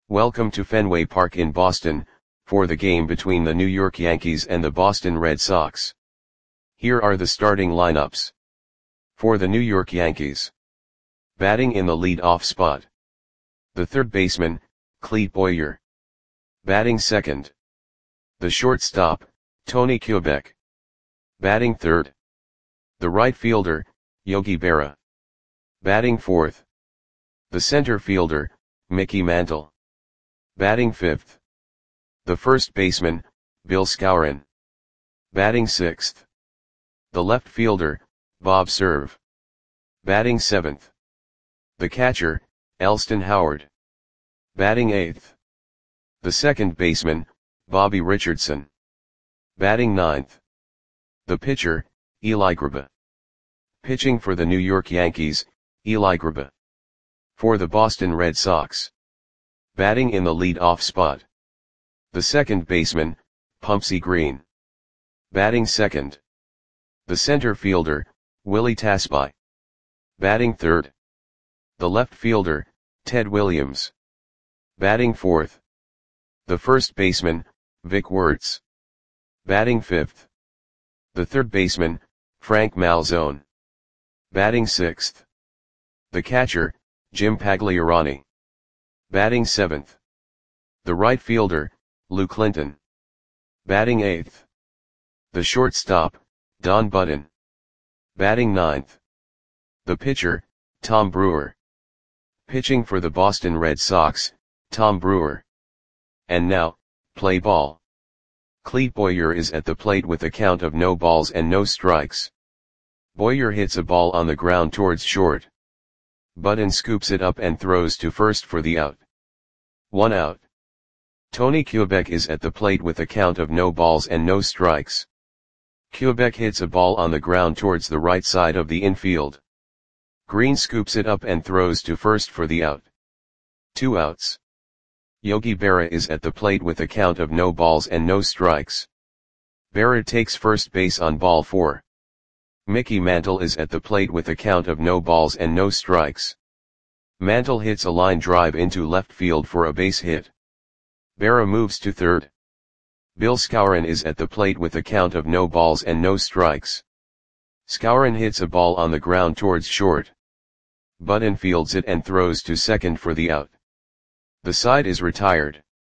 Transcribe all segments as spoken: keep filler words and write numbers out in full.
Welcome to Fenway Park in Boston, for the game between the New York Yankees and the Boston Red Sox. Here are the starting lineups. For the New York Yankees. Batting in the lead-off spot. The third baseman, Clete Boyer. Batting second. The shortstop, Tony Kubek. Batting third. The right fielder, Yogi Berra. Batting fourth. The center fielder, Mickey Mantle. Batting fifth. The first baseman, Bill Skowron. Batting sixth. The left fielder, Bob Cerv. Batting seventh. The catcher, Elston Howard. Batting eighth. The second baseman, Bobby Richardson. Batting ninth. The pitcher, Eli Grba. Pitching for the New York Yankees, Eli Grba. For the Boston Red Sox. Batting in the lead-off spot. The second baseman, Pumpsie Green. Batting second. The center fielder, Willie Tasby. Batting third. The left fielder, Ted Williams. Batting fourth. The first baseman, Vic Wertz. Batting fifth. The third baseman, Frank Malzone. Batting sixth. The catcher, Jim Pagliarani. Batting seventh. The right fielder, Lou Clinton. Batting eighth. The shortstop, Don Button. Batting ninth. The pitcher, Tom Brewer. Pitching for the Boston Red Sox, Tom Brewer. And now, play ball. Clete Boyer is at the plate with a count of no balls and no strikes. Boyer hits a ball on the ground towards short. Button scoops it up and throws to first for the out. One out. Tony Kubek is at the plate with a count of no balls and no strikes. Kubek hits a ball on the ground towards the right side of the infield. Green scoops it up and throws to first for the out. Two outs. Yogi Berra is at the plate with a count of no balls and no strikes. Berra takes first base on ball four. Mickey Mantle is at the plate with a count of no balls and no strikes. Mantle hits a line drive into left field for a base hit. Berra moves to third. Bill Skowron is at the plate with a count of no balls and no strikes. Skowron hits a ball on the ground towards short. Button fields it and throws to second for the out. The side is retired.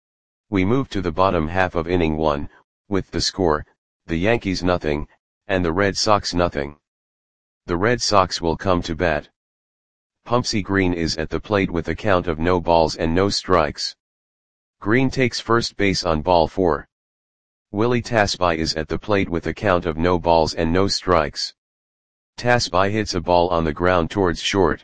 We move to the bottom half of inning one, with the score, the Yankees nothing, and the Red Sox nothing. The Red Sox will come to bat. Pumpsie Green is at the plate with a count of no balls and no strikes. Green takes first base on ball four. Willie Tasby is at the plate with a count of no balls and no strikes. Tasby hits a ball on the ground towards short.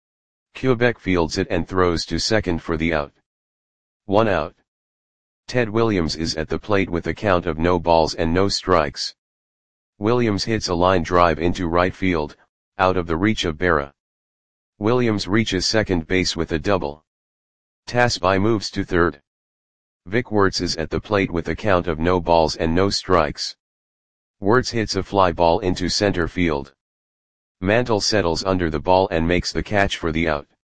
Kubek fields it and throws to second for the out. One out. Ted Williams is at the plate with a count of no balls and no strikes. Williams hits a line drive into right field, out of the reach of Berra. Williams reaches second base with a double. Tasby moves to third. Vic Wertz is at the plate with a count of no balls and no strikes. Wertz hits a fly ball into center field. Mantle settles under the ball and makes the catch for the out.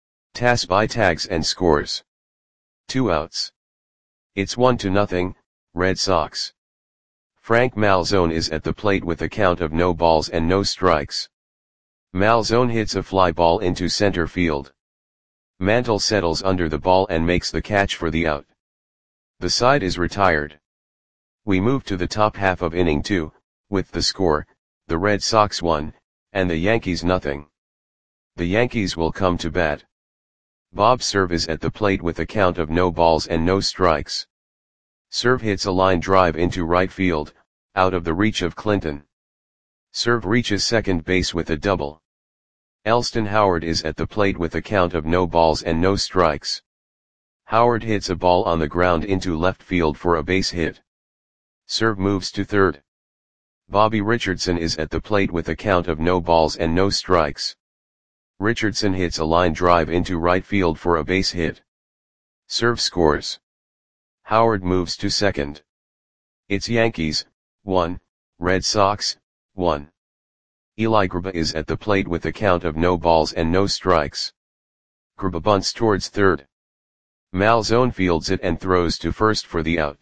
Tasby tags and scores. Two outs. It's one to nothing, Red Sox. Frank Malzone is at the plate with a count of no balls and no strikes. Malzone hits a fly ball into center field. Mantle settles under the ball and makes the catch for the out. The side is retired. We move to the top half of inning two, with the score, the Red Sox one, and the Yankees nothing. The Yankees will come to bat. Bob Cerv is at the plate with a count of no balls and no strikes. Cerv hits a line drive into right field, out of the reach of Clinton. Cerv reaches second base with a double. Elston Howard is at the plate with a count of no balls and no strikes. Howard hits a ball on the ground into left field for a base hit. Cerv moves to third. Bobby Richardson is at the plate with a count of no balls and no strikes. Richardson hits a line drive into right field for a base hit. Cerv scores. Howard moves to second. It's Yankees, one, Red Sox, one. Eli Grba is at the plate with a count of no balls and no strikes. Grba bunts towards third. Malzone fields it and throws to first for the out.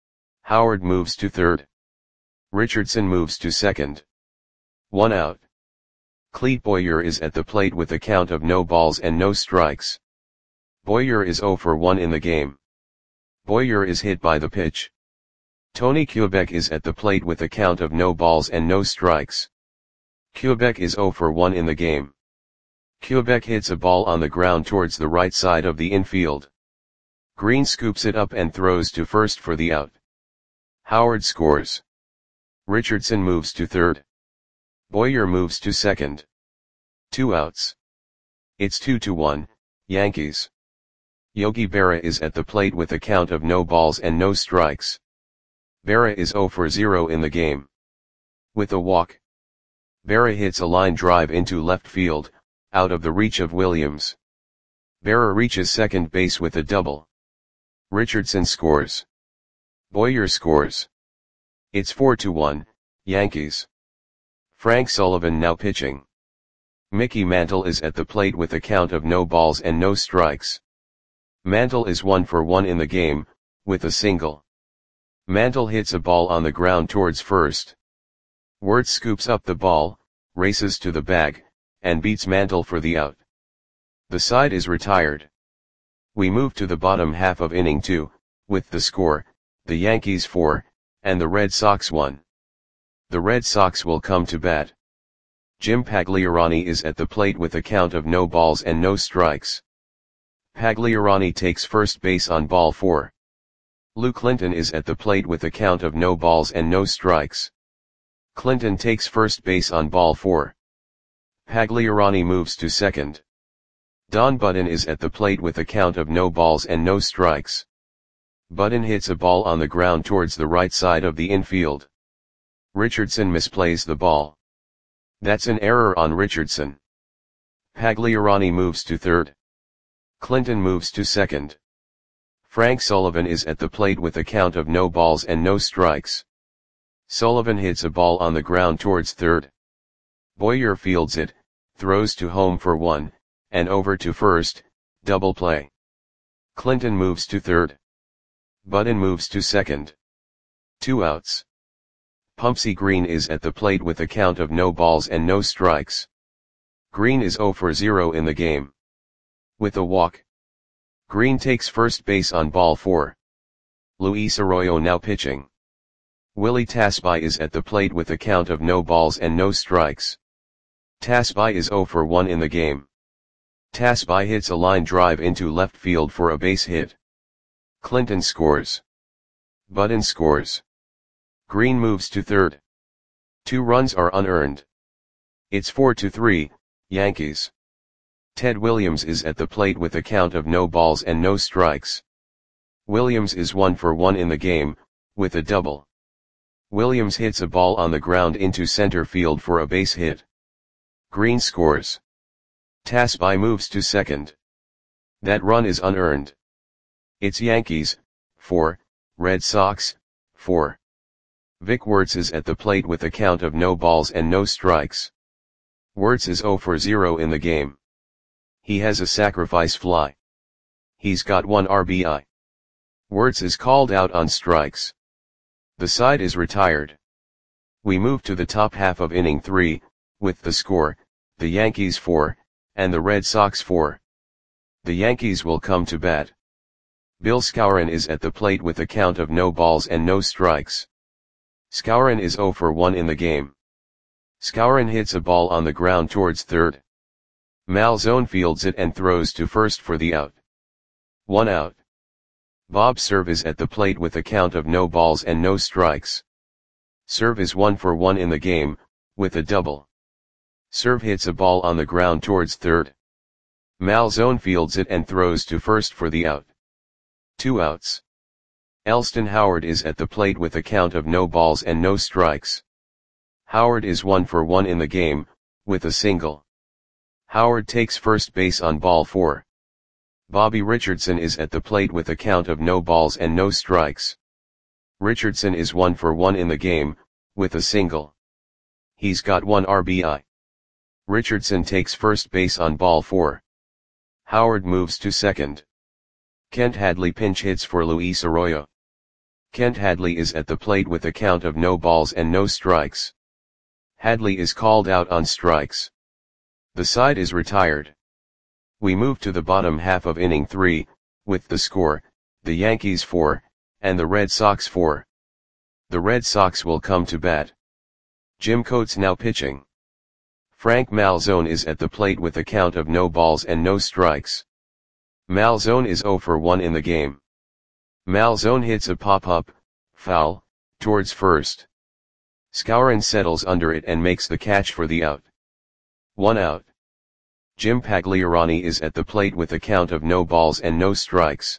Howard moves to third. Richardson moves to second. One out. Clete Boyer is at the plate with a count of no balls and no strikes. Boyer is zero for one in the game. Boyer is hit by the pitch. Tony Quebec is at the plate with a count of no balls and no strikes. Quebec is zero for one in the game. Quebec hits a ball on the ground towards the right side of the infield. Green scoops it up and throws to first for the out. Howard scores. Richardson moves to third. Boyer moves to second. Two outs. It's two to one, Yankees. Yogi Berra is at the plate with a count of no balls and no strikes. Berra is zero for zero in the game. With a walk. Berra hits a line drive into left field, out of the reach of Williams. Berra reaches second base with a double. Richardson scores. Boyer scores. It's four to one, Yankees. Frank Sullivan now pitching. Mickey Mantle is at the plate with a count of no balls and no strikes. Mantle is one for one in the game, with a single. Mantle hits a ball on the ground towards first. Wirtz scoops up the ball, races to the bag, and beats Mantle for the out. The side is retired. We move to the bottom half of inning two, with the score, the Yankees four, and the Red Sox one. The Red Sox will come to bat. Jim Pagliarani is at the plate with a count of no balls and no strikes. Pagliarani takes first base on ball four. Lou Clinton is at the plate with a count of no balls and no strikes. Clinton takes first base on ball four. Pagliarani moves to second. Don Budden is at the plate with a count of no balls and no strikes. Budden hits a ball on the ground towards the right side of the infield. Richardson misplays the ball. That's an error on Richardson. Pagliarani moves to third. Clinton moves to second. Frank Sullivan is at the plate with a count of no balls and no strikes. Sullivan hits a ball on the ground towards third. Boyer fields it, throws to home for one, and over to first, double play. Clinton moves to third. Budden moves to second. Two outs. Pumpsy Green is at the plate with a count of no balls and no strikes. Green is zero for zero in the game. With a walk. Green takes first base on ball four. Luis Arroyo now pitching. Willie Tasby is at the plate with a count of no balls and no strikes. Tasby is zero for one in the game. Tasby hits a line drive into left field for a base hit. Clinton scores. Budden scores. Green moves to third. Two runs are unearned. It's four to three, Yankees. Ted Williams is at the plate with a count of no balls and no strikes. Williams is one for one in the game, with a double. Williams hits a ball on the ground into center field for a base hit. Green scores. Tasby moves to second. That run is unearned. It's Yankees, four, Red Sox, four. Vic Wirtz is at the plate with a count of no balls and no strikes. Wirtz is zero for zero in the game. He has a sacrifice fly. He's got one R B I. Wirtz is called out on strikes. The side is retired. We move to the top half of inning three, with the score, the Yankees four, and the Red Sox four. The Yankees will come to bat. Bill Skowron is at the plate with a count of no balls and no strikes. Skowron is zero for one in the game. Skowron hits a ball on the ground towards third. Malzone fields it and throws to first for the out. One out. Bob Cerv is at the plate with a count of no balls and no strikes. Cerv is one for one in the game, with a double. Cerv hits a ball on the ground towards third. Malzone fields it and throws to first for the out. Two outs. Elston Howard is at the plate with a count of no balls and no strikes. Howard is one for one in the game, with a single. Howard takes first base on ball four. Bobby Richardson is at the plate with a count of no balls and no strikes. Richardson is one for one in the game, with a single. He's got one R B I. Richardson takes first base on ball four. Howard moves to second. Kent Hadley pinch hits for Luis Arroyo. Kent Hadley is at the plate with a count of no balls and no strikes. Hadley is called out on strikes. The side is retired. We move to the bottom half of inning three, with the score, the Yankees four, and the Red Sox four. The Red Sox will come to bat. Jim Coates now pitching. Frank Malzone is at the plate with a count of no balls and no strikes. Malzone is oh for one in the game. Malzone hits a pop-up, foul, towards first. Skowron settles under it and makes the catch for the out. One out. Jim Pagliarani is at the plate with a count of no balls and no strikes.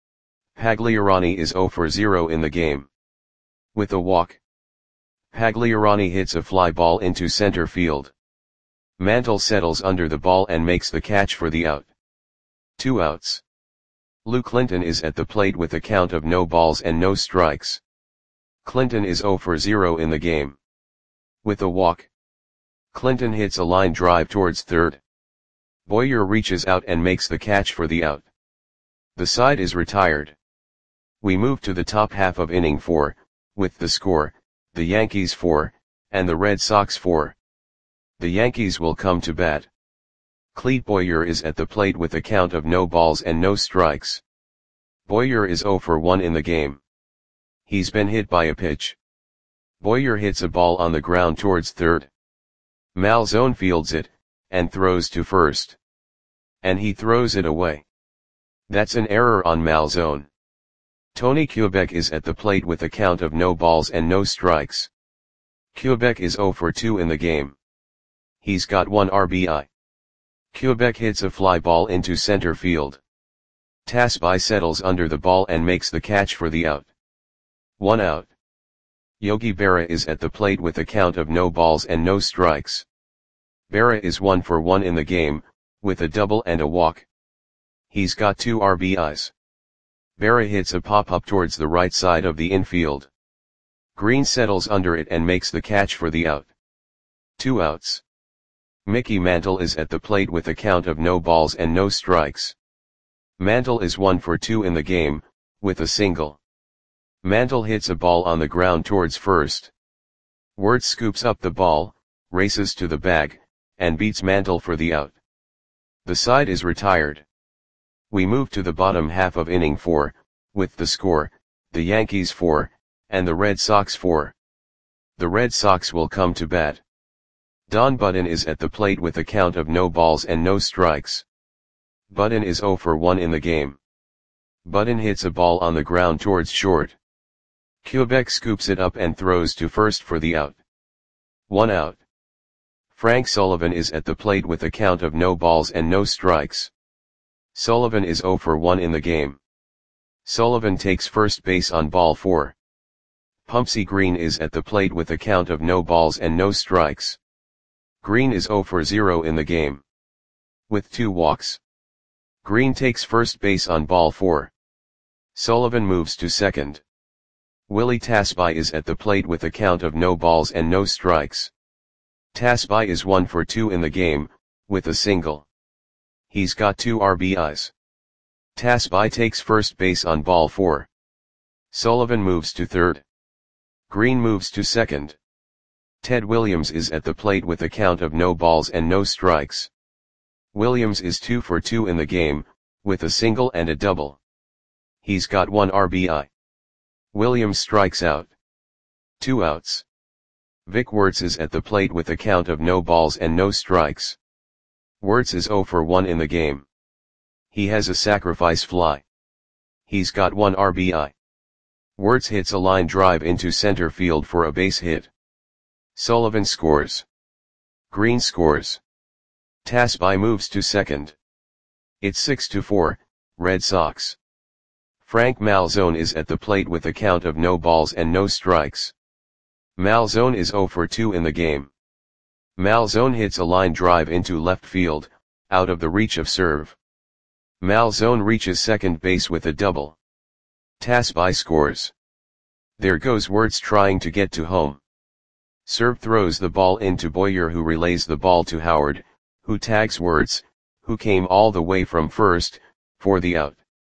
Pagliarani is oh for zero in the game. With a walk. Pagliarani hits a fly ball into center field. Mantle settles under the ball and makes the catch for the out. Two outs. Lou Clinton is at the plate with a count of no balls and no strikes. Clinton is oh for zero in the game. With a walk. Clinton hits a line drive towards third. Boyer reaches out and makes the catch for the out. The side is retired. We move to the top half of inning four, with the score, the Yankees four, and the Red Sox four. The Yankees will come to bat. Clete Boyer is at the plate with a count of no balls and no strikes. Boyer is oh for one in the game. He's been hit by a pitch. Boyer hits a ball on the ground towards third. Malzone fields it, and throws to first. And he throws it away. That's an error on Malzone. Tony Kubek is at the plate with a count of no balls and no strikes. Kubek is oh for two in the game. He's got one R B I. Kubek hits a fly ball into center field. Tasby settles under the ball and makes the catch for the out. One out. Yogi Berra is at the plate with a count of no balls and no strikes. Berra is one for one in the game, with a double and a walk. He's got two R B Is. Berra hits a pop-up towards the right side of the infield. Green settles under it and makes the catch for the out. Two outs. Mickey Mantle is at the plate with a count of no balls and no strikes. Mantle is one for two in the game, with a single. Mantle hits a ball on the ground towards first. Wirtz scoops up the ball, races to the bag, and beats Mantle for the out. The side is retired. We move to the bottom half of inning four, with the score, the Yankees four, and the Red Sox four. The Red Sox will come to bat. Don Budden is at the plate with a count of no balls and no strikes. Budden is oh for one in the game. Budden hits a ball on the ground towards short. Kubek scoops it up and throws to first for the out. One out. Frank Sullivan is at the plate with a count of no balls and no strikes. Sullivan is oh for one in the game. Sullivan takes first base on ball four. Pumpsy Green is at the plate with a count of no balls and no strikes. Green is oh for zero in the game. With two walks. Green takes first base on ball four. Sullivan moves to second. Willie Tasby is at the plate with a count of no balls and no strikes. Tasby is one for two in the game, with a single. He's got two R B Is. Tasby takes first base on ball four. Sullivan moves to third. Green moves to second. Ted Williams is at the plate with a count of no balls and no strikes. Williams is two for two in the game, with a single and a double. He's got one R B I. Williams strikes out. Two outs. Vic Wirtz is at the plate with a count of no balls and no strikes. Wirtz is oh for one in the game. He has a sacrifice fly. He's got one R B I. Wirtz hits a line drive into center field for a base hit. Sullivan scores. Green scores. Tasby moves to second. It's six to four, Red Sox. Frank Malzone is at the plate with a count of no balls and no strikes. Malzone is oh for two in the game. Malzone hits a line drive into left field, out of the reach of serve. Malzone reaches second base with a double. Tasby scores. There goes Wirtz trying to get to home. Serve throws the ball into Boyer, who relays the ball to Howard, who tags Wirtz, who came all the way from first, for the out.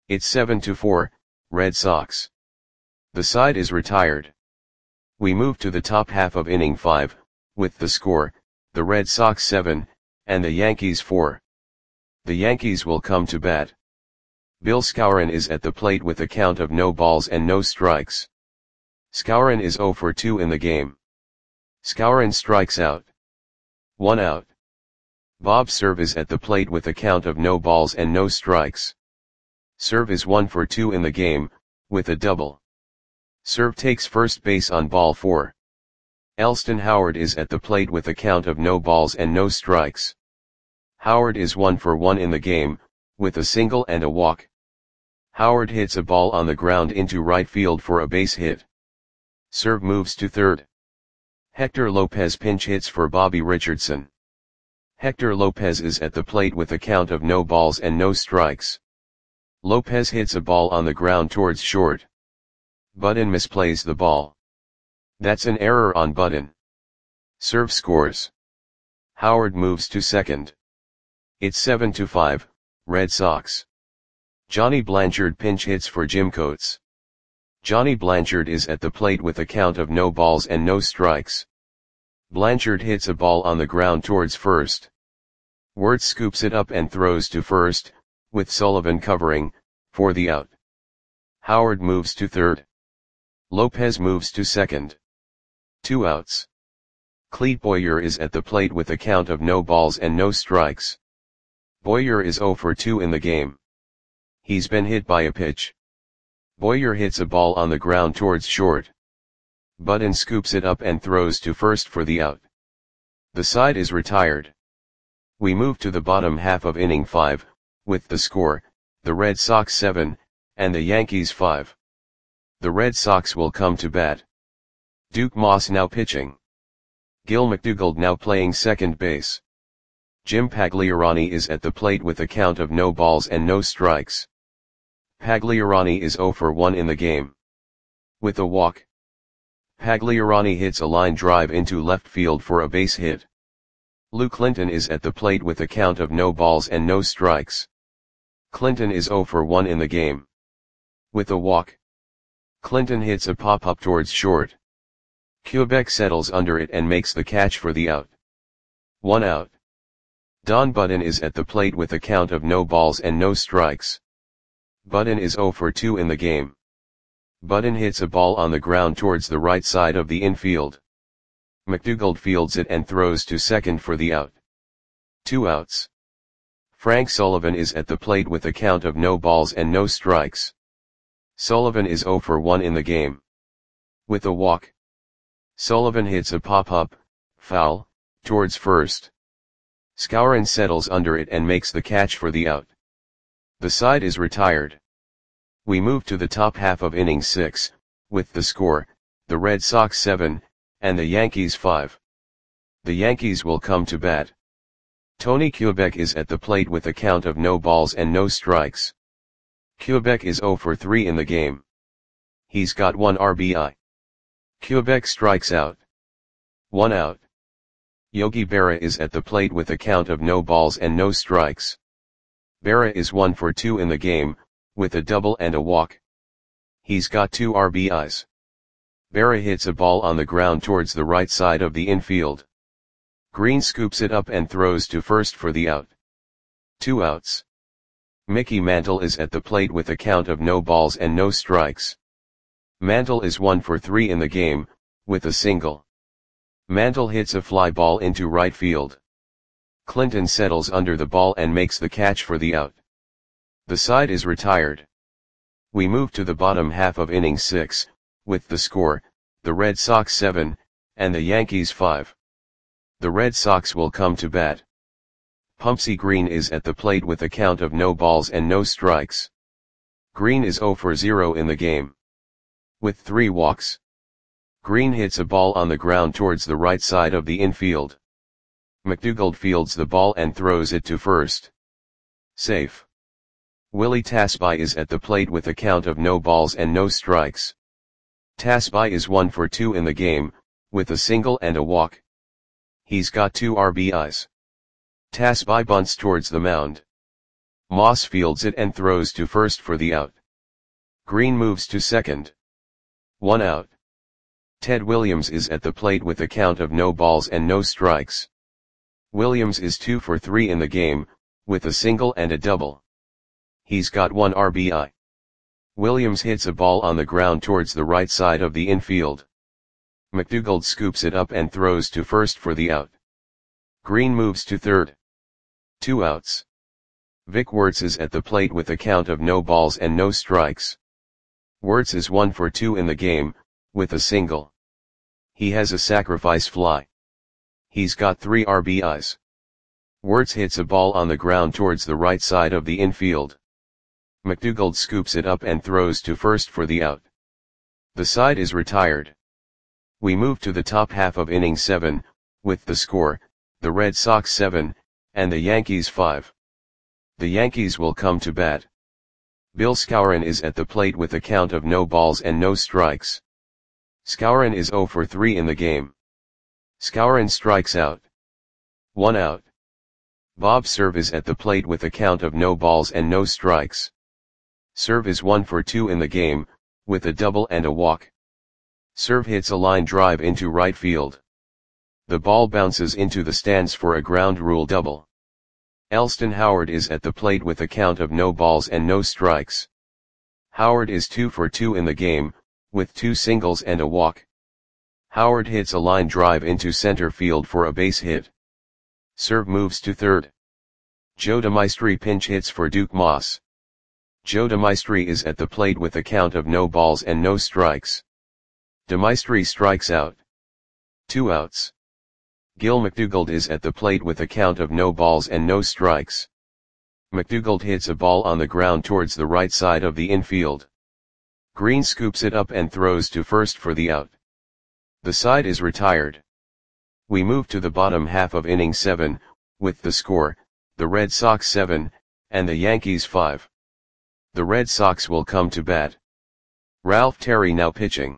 It's seven to four, Red Sox. The side is retired. We move to the top half of inning five, with the score, the Red Sox seven, and the Yankees four. The Yankees will come to bat. Bill Skowron is at the plate with a count of no balls and no strikes. Skowron is zero for two in the game. Skowron strikes out. One out. Bob Cerv is at the plate with a count of no balls and no strikes. Cerv is one for two in the game, with a double. Cerv takes first base on ball four. Elston Howard is at the plate with a count of no balls and no strikes. Howard is one for one in the game, with a single and a walk. Howard hits a ball on the ground into right field for a base hit. Cerv moves to third. Hector Lopez pinch hits for Bobby Richardson. Hector Lopez is at the plate with a count of no balls and no strikes. Lopez hits a ball on the ground towards short. Budden misplays the ball. That's an error on Budden. Cerv scores. Howard moves to second. It's seven to five, Red Sox. Johnny Blanchard pinch hits for Jim Coates. Johnny Blanchard is at the plate with a count of no balls and no strikes. Blanchard hits a ball on the ground towards first. Wirtz scoops it up and throws to first, with Sullivan covering, for the out. Howard moves to third. Lopez moves to second. Two outs. Clete Boyer is at the plate with a count of no balls and no strikes. Boyer is zero for two in the game. He's been hit by a pitch. Boyer hits a ball on the ground towards short. Budden scoops it up and throws to first for the out. The side is retired. We move to the bottom half of inning five, with the score, the Red Sox seven, and the Yankees five. The Red Sox will come to bat. Duke Moss now pitching. Gil McDougald now playing second base. Jim Pagliarani is at the plate with a count of no balls and no strikes. Pagliarani is zero for one in the game. With a walk. Pagliarani hits a line drive into left field for a base hit. Lou Clinton is at the plate with a count of no balls and no strikes. Clinton is zero for one in the game. With a walk. Clinton hits a pop-up towards short. Quebec settles under it and makes the catch for the out. One out. Don Budden is at the plate with a count of no balls and no strikes. Budden is zero for two in the game. Budden hits a ball on the ground towards the right side of the infield. McDougald fields it and throws to second for the out. Two outs. Frank Sullivan is at the plate with a count of no balls and no strikes. Sullivan is zero for one in the game. With a walk. Sullivan hits a pop-up, foul, towards first. Skowron settles under it and makes the catch for the out. The side is retired. We move to the top half of inning six, with the score, the Red Sox seven, and the Yankees five. The Yankees will come to bat. Tony Quebec is at the plate with a count of no balls and no strikes. Quebec is zero for three in the game. He's got one R B I. Quebec strikes out. One out. Yogi Berra is at the plate with a count of no balls and no strikes. Berra is one for two in the game, with a double and a walk. He's got two R B Is. Berra hits a ball on the ground towards the right side of the infield. Green scoops it up and throws to first for the out. Two outs. Mickey Mantle is at the plate with a count of no balls and no strikes. Mantle is one for three in the game, with a single. Mantle hits a fly ball into right field. Clinton settles under the ball and makes the catch for the out. The side is retired. We move to the bottom half of inning six, with the score, the Red Sox seven, and the Yankees five. The Red Sox will come to bat. Pumpsy Green is at the plate with a count of no balls and no strikes. Green is zero for zero in the game. With three walks. Green hits a ball on the ground towards the right side of the infield. McDougald fields the ball and throws it to first. Safe. Willie Tasby is at the plate with a count of no balls and no strikes. Tasby is one for two in the game, with a single and a walk. He's got two R B Is. Tasby bunts towards the mound. Moss fields it and throws to first for the out. Green moves to second. One out. Ted Williams is at the plate with a count of no balls and no strikes. Williams is two for three in the game, with a single and a double. He's got one R B I. Williams hits a ball on the ground towards the right side of the infield. McDougald scoops it up and throws to first for the out. Green moves to third. Two outs. Vic Wertz is at the plate with a count of no balls and no strikes. Wertz is one for two in the game, with a single. He has a sacrifice fly. He's got three R B Is. Wertz hits a ball on the ground towards the right side of the infield. McDougald scoops it up and throws to first for the out. The side is retired. We move to the top half of inning seven, with the score, the Red Sox seven, and the Yankees five. The Yankees will come to bat. Bill Skowron is at the plate with a count of no balls and no strikes. Skowron is zero for three in the game. Skowron strikes out. One out. Bob Cerv is at the plate with a count of no balls and no strikes. Cerv is one for two in the game, with a double and a walk. Cerv hits a line drive into right field. The ball bounces into the stands for a ground rule double. Elston Howard is at the plate with a count of no balls and no strikes. Howard is two for two in the game, with two singles and a walk. Howard hits a line drive into center field for a base hit. Cerv moves to third. Joe DeMaestri pinch hits for Duke Moss. Joe DeMaestri is at the plate with a count of no balls and no strikes. DeMaestri strikes out. Two outs. Gil McDougald is at the plate with a count of no balls and no strikes. McDougald hits a ball on the ground towards the right side of the infield. Green scoops it up and throws to first for the out. The side is retired. We move to the bottom half of inning seven, with the score, the Red Sox seven, and the Yankees five. The Red Sox will come to bat. Ralph Terry now pitching.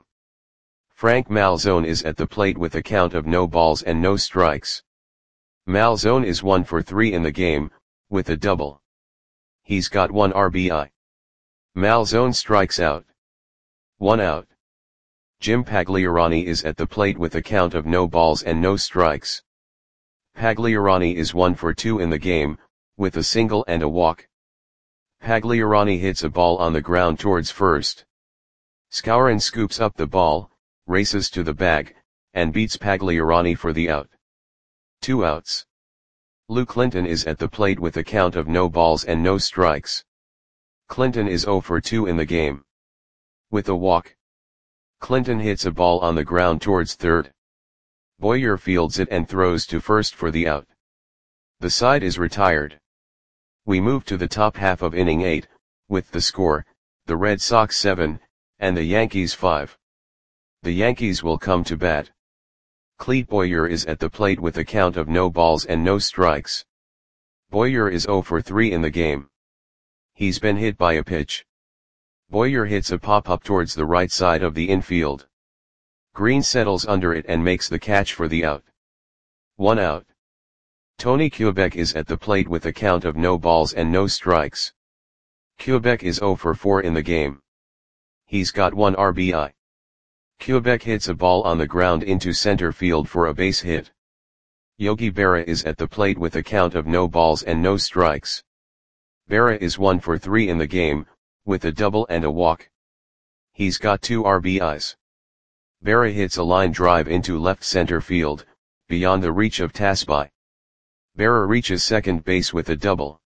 Frank Malzone is at the plate with a count of no balls and no strikes. Malzone is one for three in the game, with a double. He's got one R B I. Malzone strikes out. One out. Jim Pagliarani is at the plate with a count of no balls and no strikes. Pagliarani is one for two in the game, with a single and a walk. Pagliarani hits a ball on the ground towards first. Skowron scoops up the ball, races to the bag, and beats Pagliarani for the out. Two outs. Lou Clinton is at the plate with a count of no balls and no strikes. Clinton is zero for two in the game. With a walk. Clinton hits a ball on the ground towards third. Boyer fields it and throws to first for the out. The side is retired. We move to the top half of inning eight, with the score, the Red Sox seven, and the Yankees five. The Yankees will come to bat. Clete Boyer is at the plate with a count of no balls and no strikes. Boyer is zero for three in the game. He's been hit by a pitch. Boyer hits a pop-up towards the right side of the infield. Green settles under it and makes the catch for the out. One out. Tony Kubek is at the plate with a count of no balls and no strikes. Kubek is zero for four in the game. He's got one R B I. Kubek hits a ball on the ground into center field for a base hit. Yogi Berra is at the plate with a count of no balls and no strikes. Berra is one for three in the game, with a double and a walk. He's got two R B Is. Berra hits a line drive into left center field, beyond the reach of Tasby. Berra reaches second base with a double.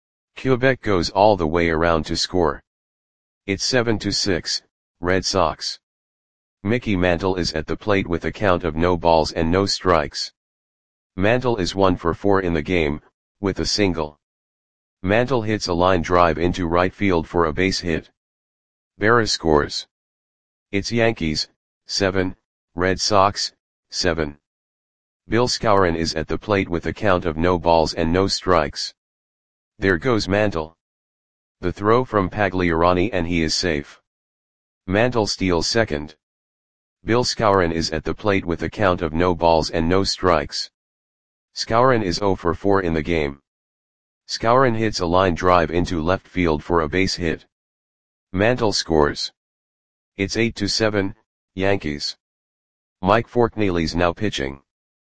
Kubek goes all the way around to score. It's seven to six, Red Sox. Mickey Mantle is at the plate with a count of no balls and no strikes. Mantle is one for four in the game, with a single. Mantle hits a line drive into right field for a base hit. Berra scores. It's Yankees, seven, Red Sox, seven. Bill Skowron is at the plate with a count of no balls and no strikes. There goes Mantle. The throw from Pagliarani and he is safe. Mantle steals second. Bill Skowron is at the plate with a count of no balls and no strikes. Skowron is zero for four in the game. Skowron hits a line drive into left field for a base hit. Mantle scores. It's eight to seven, Yankees. Mike Forkneely's now pitching.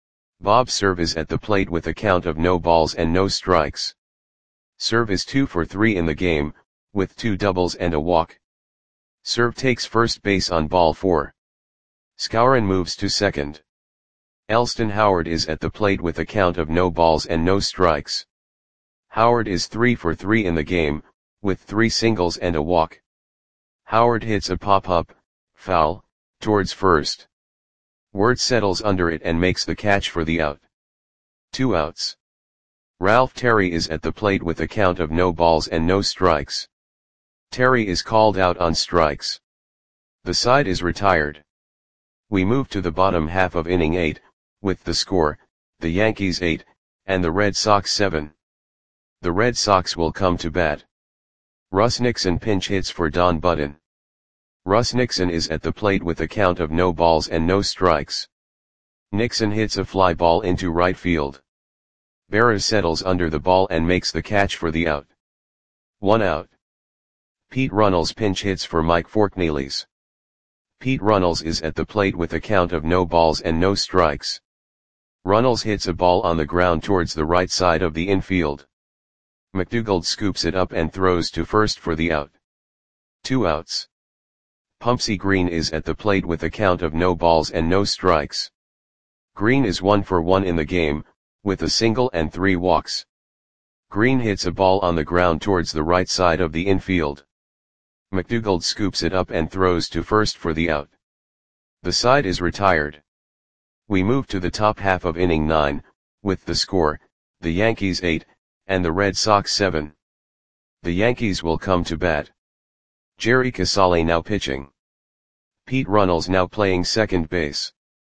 Bob's serve is at the plate with a count of no balls and no strikes. Serve is two for three in the game, with two doubles and a walk. Serve takes first base on ball four. Skowron moves to second. Elston Howard is at the plate with a count of no balls and no strikes. Howard is three for three in the game, with three singles and a walk. Howard hits a pop-up, foul, towards first. Ward settles under it and makes the catch for the out. Two outs. Ralph Terry is at the plate with a count of no balls and no strikes. Terry is called out on strikes. The side is retired. We move to the bottom half of inning eight, with the score, the Yankees eight, and the Red Sox seven. The Red Sox will come to bat. Russ Nixon pinch hits for Don Button. Russ Nixon is at the plate with a count of no balls and no strikes. Nixon hits a fly ball into right field. Berra settles under the ball and makes the catch for the out. One out. Pete Runnels pinch hits for Mike Forkneely's. Pete Runnels is at the plate with a count of no balls and no strikes. Runnels hits a ball on the ground towards the right side of the infield. McDougald scoops it up and throws to first for the out. Two outs. Pumpsy Green is at the plate with a count of no balls and no strikes. Green is one for one in the game, with a single and three walks. Green hits a ball on the ground towards the right side of the infield. McDougald scoops it up and throws to first for the out. The side is retired. We move to the top half of inning nine, with the score, the Yankees eight, and the Red Sox seven. The Yankees will come to bat. Jerry Casale now pitching. Pete Runnels now playing second base.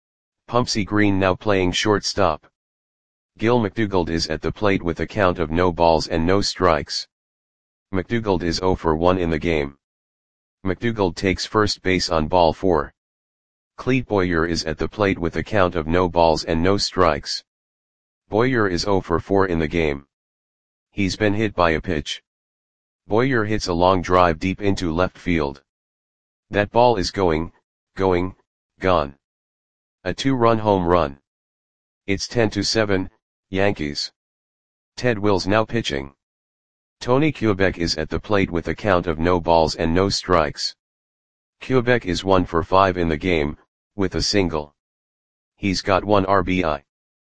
Pumpsy Green now playing shortstop. Gil McDougald is at the plate with a count of no balls and no strikes. McDougald is zero for one in the game. McDougald takes first base on ball four. Clete Boyer is at the plate with a count of no balls and no strikes. Boyer is zero for four in the game. He's been hit by a pitch. Boyer hits a long drive deep into left field. That ball is going, going, gone. A two-run home run. It's ten to seven, Yankees. Ted Wills now pitching. Tony Kubek is at the plate with a count of no balls and no strikes. Kubek is one for five in the game, with a single. He's got one R B I.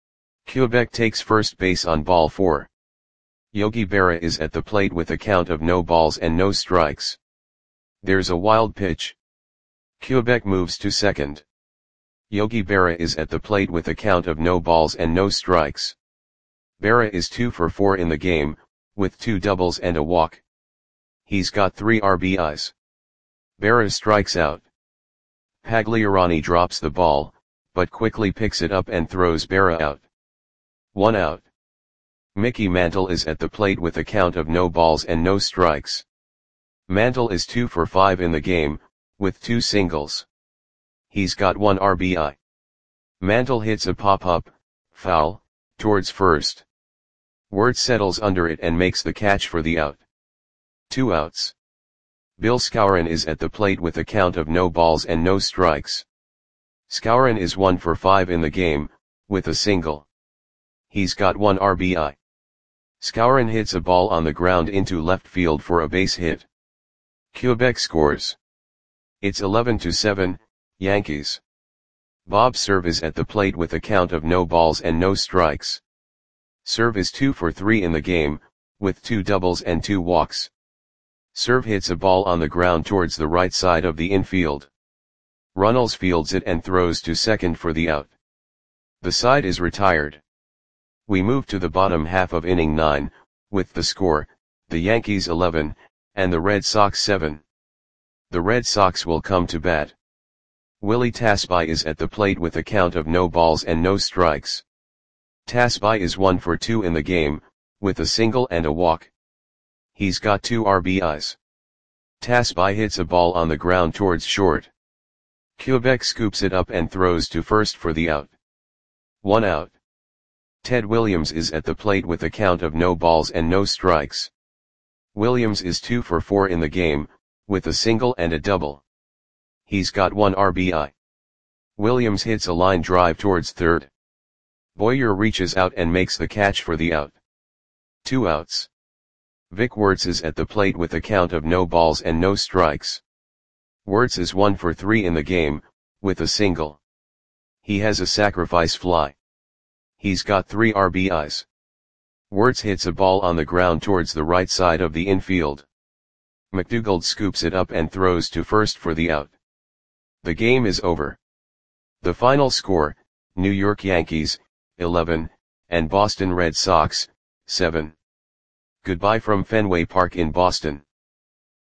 Kubek takes first base on ball four. Yogi Berra is at the plate with a count of no balls and no strikes. There's a wild pitch. Kubek moves to second. Yogi Berra is at the plate with a count of no balls and no strikes. Berra is two for four in the game, with two doubles and a walk. He's got three R B Is. Berra strikes out. Pagliarani drops the ball, but quickly picks it up and throws Berra out. One out. Mickey Mantle is at the plate with a count of no balls and no strikes. Mantle is two for five in the game, with two singles. He's got one R B I. Mantle hits a pop-up, foul, towards first. Ward settles under it and makes the catch for the out. Two outs. Bill Skowron is at the plate with a count of no balls and no strikes. Skowron is one for five in the game, with a single. He's got one R B I. Skowron hits a ball on the ground into left field for a base hit. Kubek scores. It's eleven to seven, Yankees. Bob Serve is at the plate with a count of no balls and no strikes. Serve is two for three in the game, with two doubles and two walks. Serve hits a ball on the ground towards the right side of the infield. Runnels fields it and throws to second for the out. The side is retired. We move to the bottom half of inning nine, with the score, the Yankees eleven, and the Red Sox seven. The Red Sox will come to bat. Willie Tasby is at the plate with a count of no balls and no strikes. Tasby is one for two in the game, with a single and a walk. He's got two R B Is. Tasby hits a ball on the ground towards short. Kubek scoops it up and throws to first for the out. One out. Ted Williams is at the plate with a count of no balls and no strikes. Williams is two for four in the game, with a single and a double. He's got one R B I. Williams hits a line drive towards third. Boyer reaches out and makes the catch for the out. Two outs. Vic Wertz is at the plate with a count of no balls and no strikes. Wertz is one for three in the game, with a single. He has a sacrifice fly. He's got three R B Is. Wertz hits a ball on the ground towards the right side of the infield. McDougald scoops it up and throws to first for the out. The game is over. The final score, New York Yankees, eleven, and Boston Red Sox, seven. Goodbye from Fenway Park in Boston.